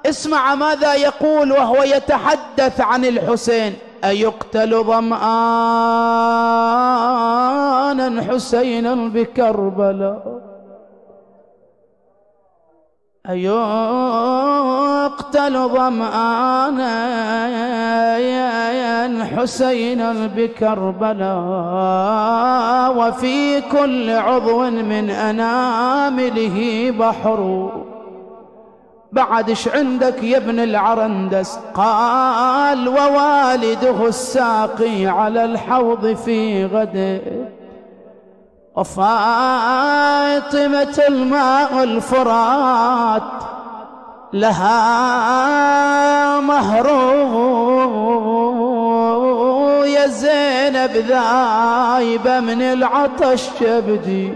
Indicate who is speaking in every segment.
Speaker 1: اسمع ماذا يقول وهو يتحدث عن الحسين: أيقتل ظمآنا حسينا بكربلاء، أيقتل ظمآنا حسينا بكربلاء، وفي كل عضو من أنامله بحر. بعد ايش عندك يا ابن العرندس؟ قال: ووالده الساقي على الحوض في غد، وفاطمة الماء الفرات لها مهر، يا زينب ذايبة من العطش كبدي،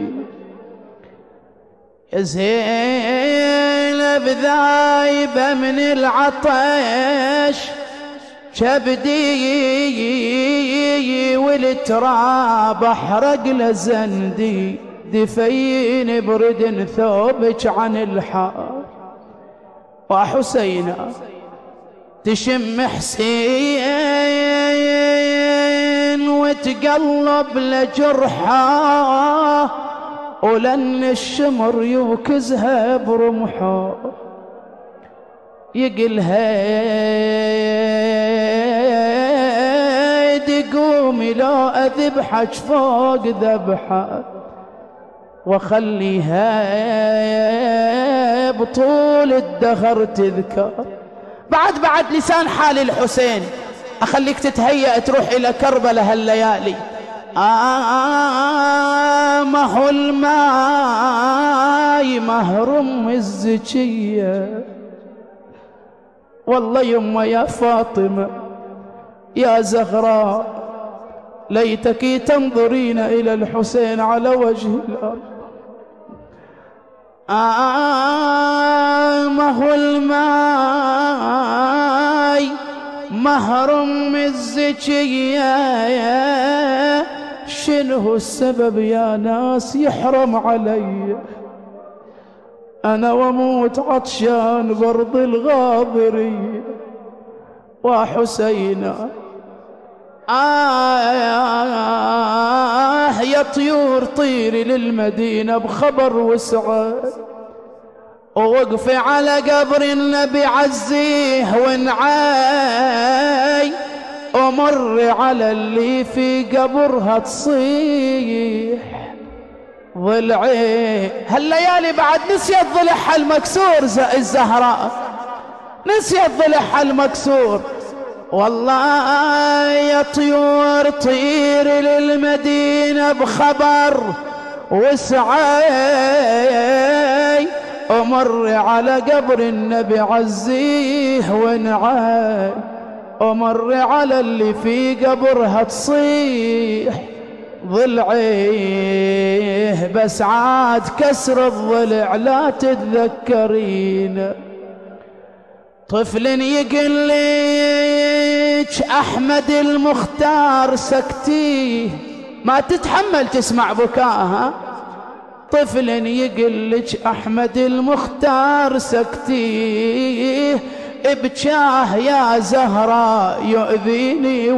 Speaker 1: يا زينب ذايبة من العطش كبدي، والتراب احرق لزندي، دفين برد ثوبك عن الحار. وحسينا تشم حسين وتقلب لجرحه، ولن الشمر يوكزها برمحه، يقلها قومي لا أذبحك فوق ذبحك، وخليها بطول الدهر تذكر. بعد لسان حال الحسين أخليك تتهيأ تروح إلى كربلاء هالليالي. ما هو الماي مهر أم الزكية، والله يما يا فاطمة يا زهراء ليتك تنظرين إلى الحسين على وجه الأرض. ما هو الماي مهر أم الزكية، شنو السبب يا ناس يحرم علي أنا وموت عطشان برض الغاضرية. وحسينا يا طيور طيري للمدينة بخبر وسعاد، ووقفي على قبر النبي عزيه ونعاي، ومر على اللي في قبرها تصيح ضلعي. هالليالي بعد نسيت ضلعها المكسور الزهراء، نسيت ضلعها المكسور. والله يا طيور طيري للمدينة بخبر وسعي، ومر على قبر النبي عزيه ونعاي، ومر على اللي في قبرها تصيح ضلعيه. بس عاد كسر الضلع لا تتذكرين، طفل يقلك أحمد المختار سكتيه، ما تتحمل تسمع بكاها. طفل يقلك أحمد المختار سكتيه، ابجاه يا زهراء يؤذيني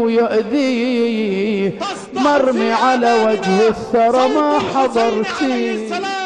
Speaker 1: ويؤذيه، مرمي على وجه الثرى ما حضرتي.